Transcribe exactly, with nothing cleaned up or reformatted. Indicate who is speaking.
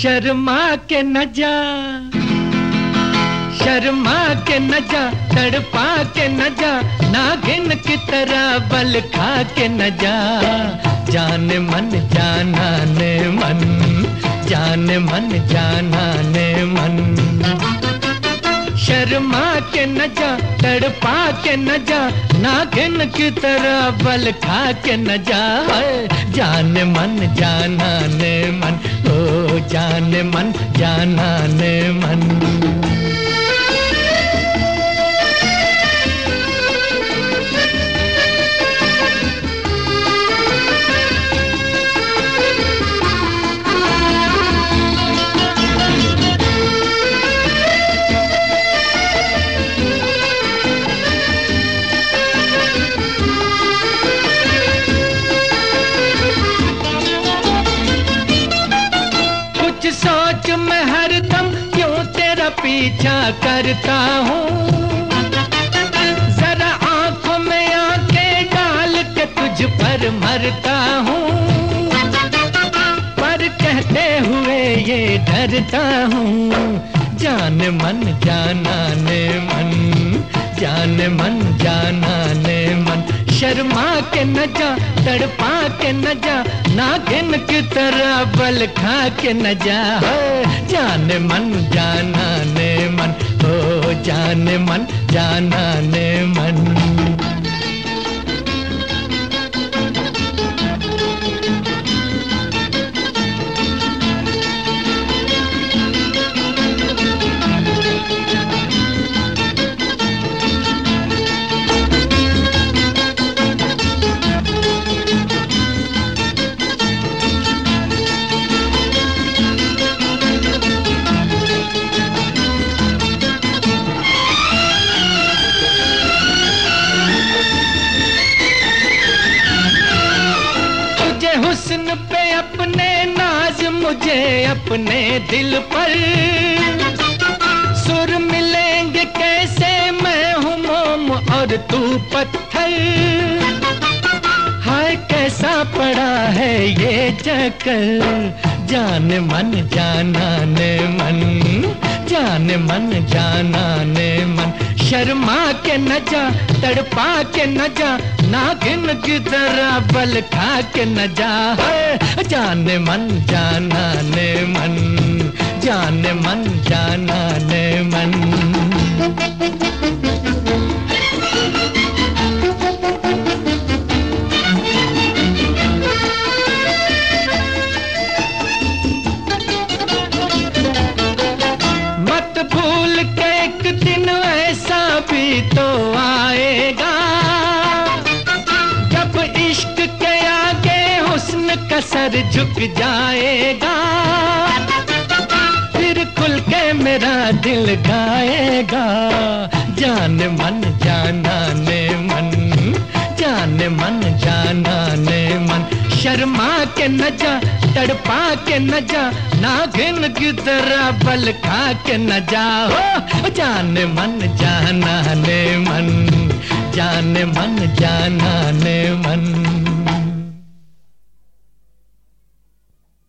Speaker 1: शर्मा के न जा, शर्मा के न जा, तड़पा के न जा, नागिन की तरह बल खा के न जा। जाने मन जाना ने मन, जाने मन जाना ने मन। शर्मा के न जा, तड़पा के न जा, नागिन की तरह बल खा के न जा। जाने मन जाना ने मन, ओ जाने मन जाना ने मन। सोच मैं हरदम क्यों तेरा पीछा करता हूँ, जरा आंखों में आंखें डाल के तुझ पर मरता हूँ। पर कहते हुए ये डरता हूँ, जाने मन जाना ने मन, जाने मन जाना ने मन। शर्मा के न जा, तड़पा के न जा, नागिन की तरह बल खा के न जा। जाने मन जाना ने मन, ओ जाने मन जाना ने मन। हुस्न पे अपने नाज, मुझे अपने दिल पर। सुर मिलेंगे कैसे, मैं हूँ मोम और तू पत्थर। हाय कैसा पड़ा है ये चक्कर, जाने मन जाना ने मन, जाने मन जाना ने मन। शर्मा के न जा, तड़पा के न जा, नागिन की तरह बल खा के न जा। जाने मन जाना ने मन, जाने मन जाना ने मन। मत भूल के एक दिन ऐसा भी तो आएगा, जब इश्क के आगे हुस्न का सर झुक जाएगा। फिर खुल के मेरा दिल गाएगा, जाने मन जाना ने मन, जाने मन जाना ने मन। शर्मा के न जा, तड़पा के न जा, नागिन की तरह बल खा के न जा। हो जाने मन जाना ने मन, जाने मन जाना ने मन।